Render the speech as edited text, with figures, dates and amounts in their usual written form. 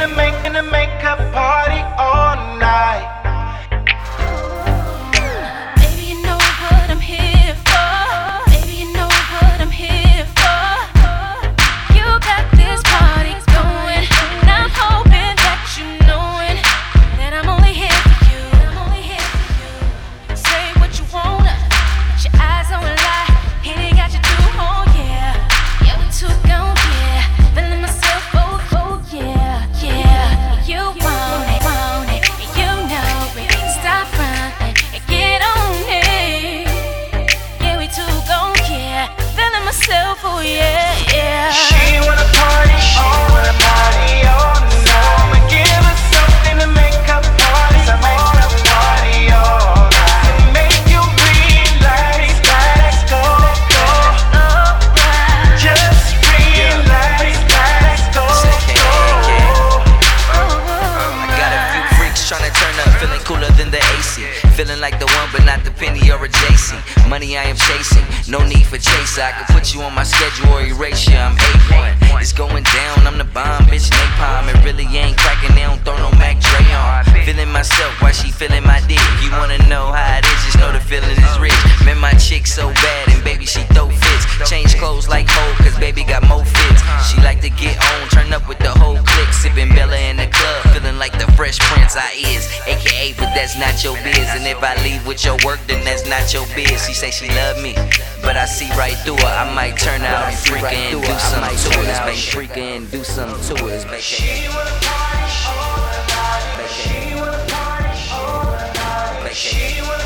to make a party all night. Baby, you know what I'm here for. Baby, you know what I'm here for. You got this party going, and I'm hoping that you knowing that I'm only here for you. I'm only here for you. Say what you wanna, but your eyes don't lie. He got you too, oh yeah. Yeah, we too gone, yeah. Feeling myself, oh yeah, yeah. You want it, and you know it. Stop running and get on it. Yeah, we too gone, yeah. Feeling myself, oh yeah, yeah. She wanna party all night. So I'ma give her something to make her party. I wanna party all night. To make you relax, let's go, go. Just relax, let's go, go. I got a few freaks tryna turn up, feeling cooler than the AC. Feeling like the one, but not the penny or a JC. Money I am chasing, no need for chaser. I can put you on my schedule or erase you. I'm A1. It's going down, I'm the bomb, bitch. Napalm. It really ain't cracking, they don't throw no Mac Dre on. Feeling myself while she feeling my dick. You wanna know how it is, just know the feeling is rich. Man, my chick so bad, and baby, she throw fits. Change clothes like Ho, cause baby got more fits. She like to get on, turn up with the whole clique. Sipping Bella in the club, feeling like the Fresh Prince I is. AKA, but that's not your biz. And if I leave with your work, then that's not your biz. She say she love me, but I see right through her. I might turn out and freak her and do something to us, baby. Freak her and do something to us, baby. She wanna party all night. She wanna party all night. She wanna